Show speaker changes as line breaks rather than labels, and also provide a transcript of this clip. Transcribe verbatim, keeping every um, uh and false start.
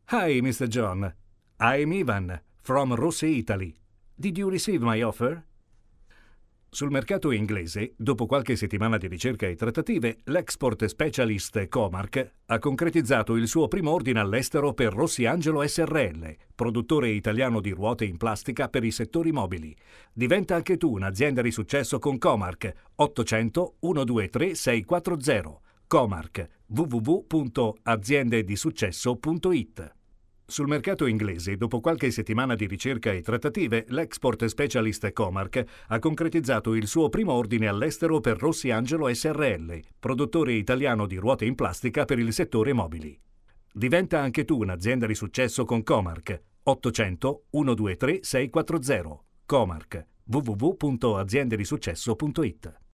Hi, mister John. I'm Ivan, from Rossi, Italy. Did you receive my offer? Sul mercato inglese, dopo qualche settimana di ricerca e trattative, l'export specialist Comarch ha concretizzato il suo primo ordine all'estero per Rossi Angelo S R L, produttore italiano di ruote in plastica per i settori mobili. Diventa anche tu un'azienda di successo con Comarch. ottocento centododici seicentoquaranta. Comarch, w w w punto aziende di successo punto i t. Sul mercato inglese, dopo qualche settimana di ricerca e trattative, l'export specialist Comarch ha concretizzato il suo primo ordine all'estero per Rossi Angelo S R L, produttore italiano di ruote in plastica per il settore mobili. Diventa anche tu un'azienda di successo con Comarch. ottocento centododici seicentoquaranta. Comarch, w w w punto aziende di successo punto i t.